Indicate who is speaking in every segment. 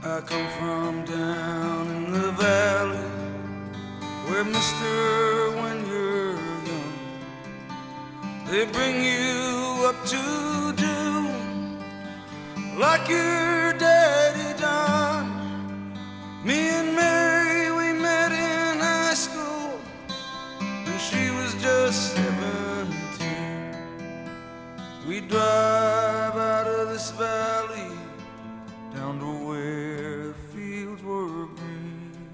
Speaker 1: I come from down in the valley, where mister, when you're young, they bring you up to do like your daddy done. Me and Mary, we met in high school, and she was just 17. We drive out of this valley down to where the fields were green.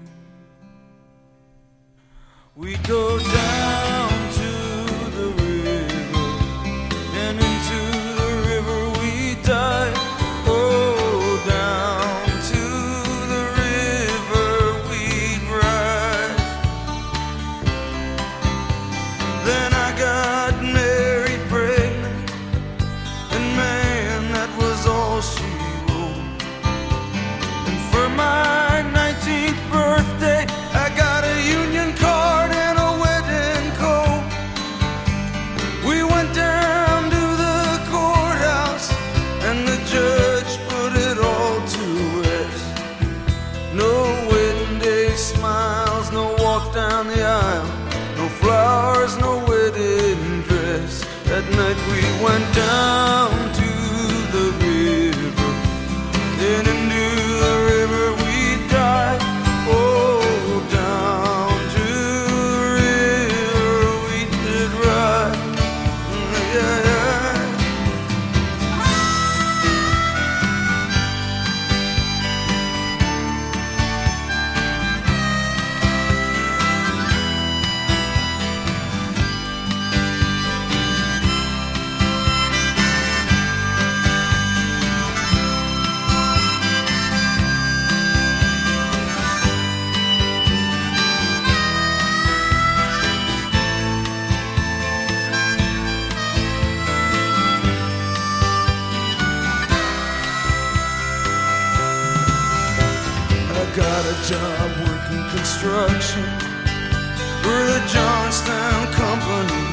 Speaker 1: We go down to the river, and into the river we dive. Oh, down to the river we'd ride. Then I got married pregnant, and man, that was all she wrote. And for my 19th birthday, I got a union card and a wedding coat. We went down to the courthouse, and the judge put it all to rest. No wedding day smiles, no walk down the aisle, no flowers, no wedding dress. That night we went down to the river, then into the river we dive. Oh, down to the river we did ride. Yeah, yeah. Got a job working construction for the Johnstown Company,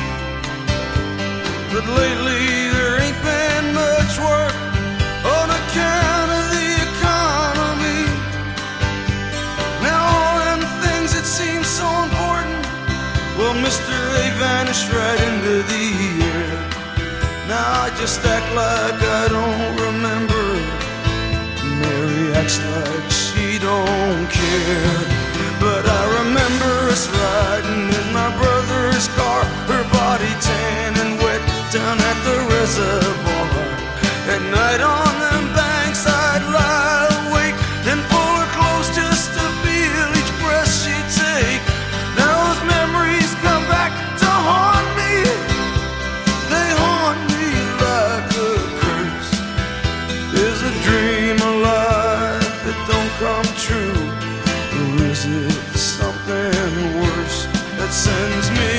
Speaker 1: but lately there ain't been much work on account of the economy. Now all them things that seem so important, well, mister, they vanished right into the air. Now I just act like I don't remember. Mary acts like she don't care, but I remember us riding in my brother's car, her body tan and wet down at the reservoir. At night on them banks I'd lie awake and pull her close just to feel each breath she'd take. Now those memories come back to haunt me. They haunt me like a curse. Is a dream alive that don't come true, or is it something worse that sends me